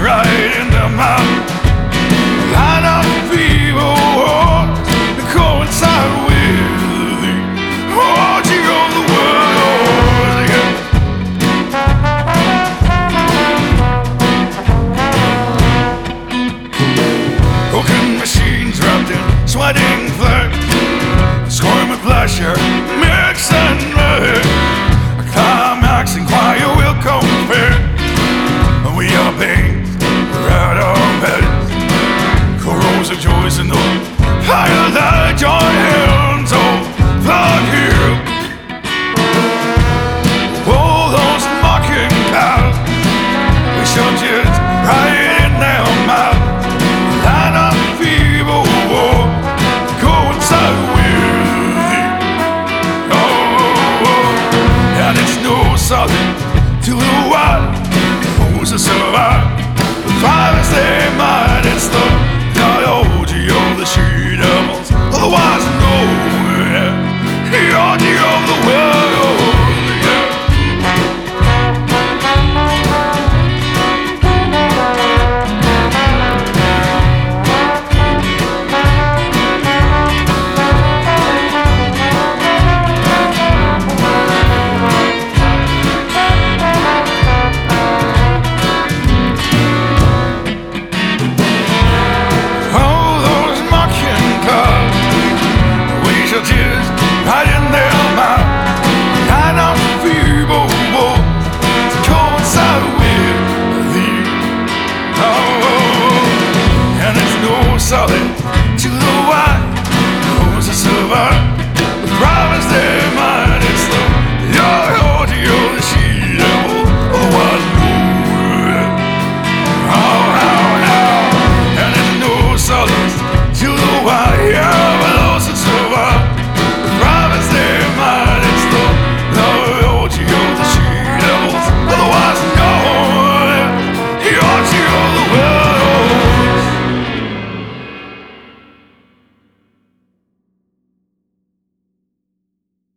right in the mouth. Line up fever wars that coincide with the orgy of the world. Yeah. Cooking machines wrapped in sweating flames, scoring with pleasure, mix and match. A climaxing choir will compare. We are pain, we're out of bed. Corrosive joys in the higher light, join hands, oh, fuck you. Oh, those mocking cows, we shall just right in their mouth. Line up fever war, go inside with thee. Oh, and it's no solid to the wild. Who's a survive? The fire is there.